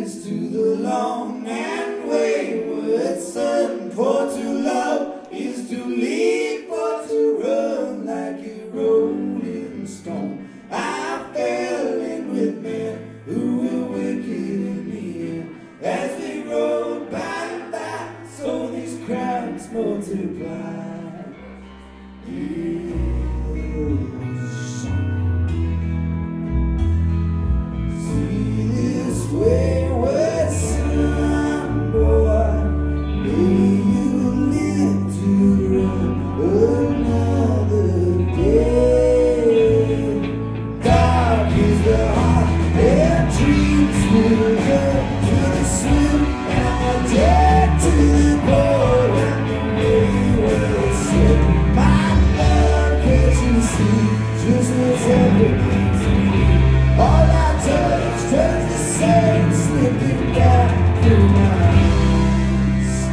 is to the long and wayward son. For to love is to lead, for to run like a rolling stone. I fell in with men who were wicked in the end. As we rode by and by, so these crowds multiply. See this wayward son, boy, may you live to run another day. Dark is the heart that dreams will go to the swim and the dead to the poor and the wayward son. My love, can't you see, just what's happening to me? All I touch turns to sand, slipping down through my eyes.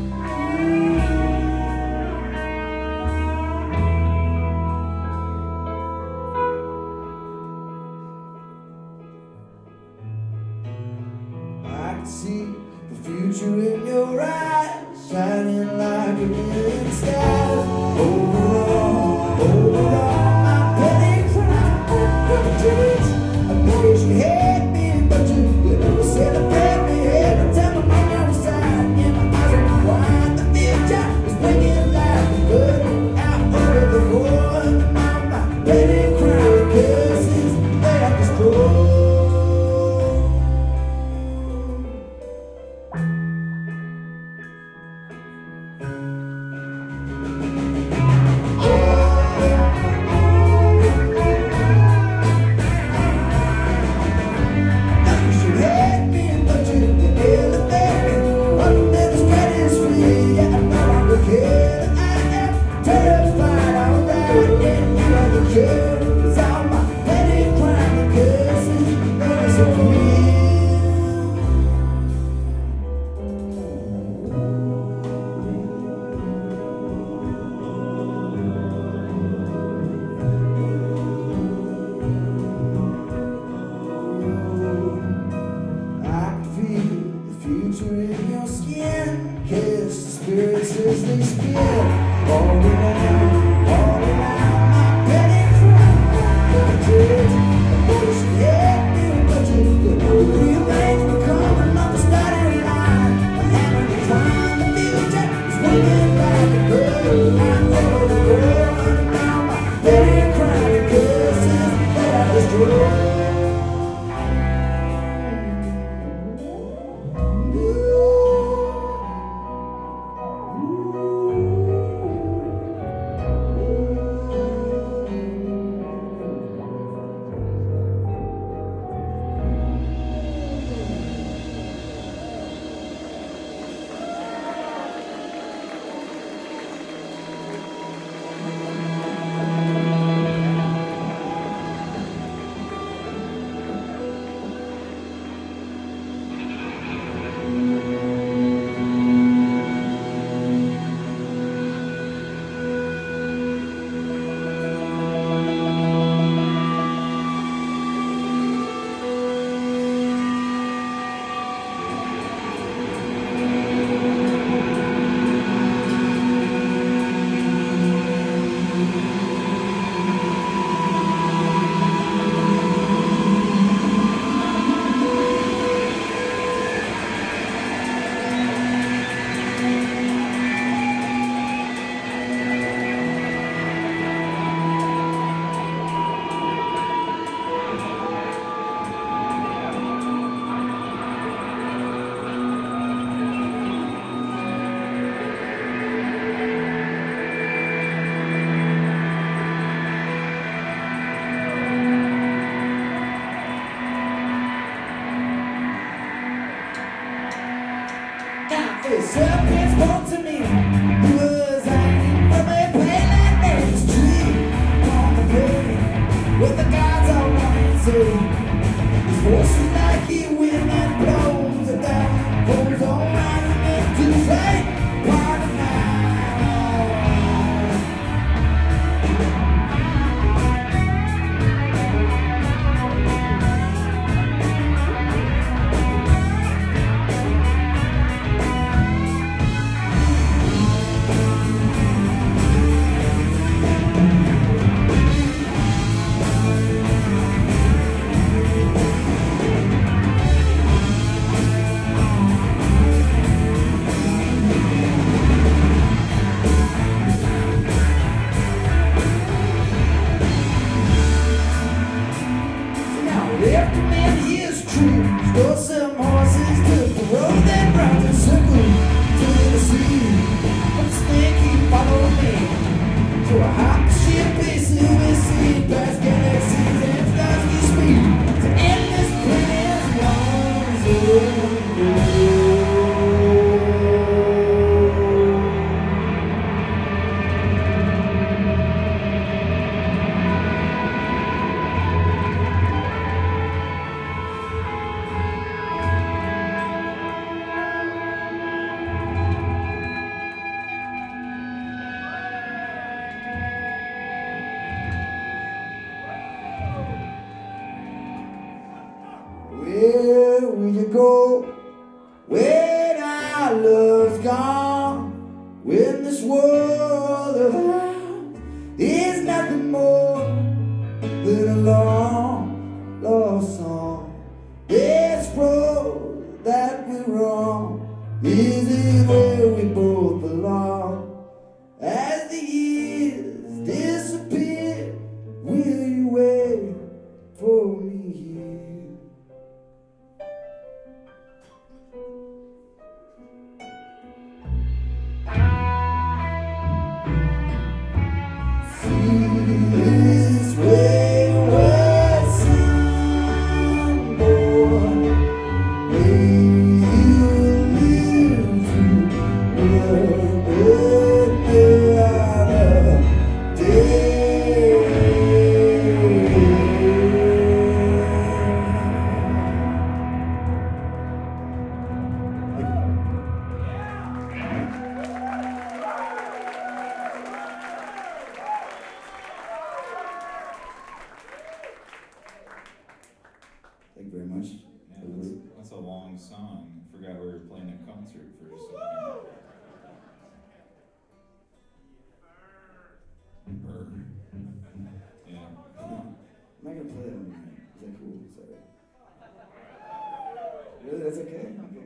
I can see the future in your eyes, shining like a million stars. Over all my petty crimes. I know you hate me, but you never celebrate me. Every time I'm on your side, in my eyes are wide. The future is bringing life and good out over the world. And all my petty crime curses, they are destroyed. In your skin, kiss the spirits as they spin all around my petty crime. I know she hate me, but you rearrange me coming off the starting line. I'm having a time, the future is swinging like a bird out over the world. And now my petty crime curses that I destroy. Serpents spoke to me, who was hanging from a pale and tree on the plain, with the gods all wanted to. His voice is like a wind that blows it down, goes on rising into flame, part of mine. Though some horses took the road that brought the circle to the sea, but snake he followed me to a hot ship base in the sea, past galaxies and stars we speed to endless planets beyond. Where will you go when our love's gone? When this world of ours is nothing more than a long lost song. This road that we're on, is it where we both belong? As the years disappear, will you wait for me here? This wayward son, boy, may you live to another day. Thank you very much. Yeah, that's a long song. Forgot we were playing a concert for a second. Burr. Yeah. I'm not gonna play that one tonight. Is that cool? Sorry. Really? That's okay? Okay.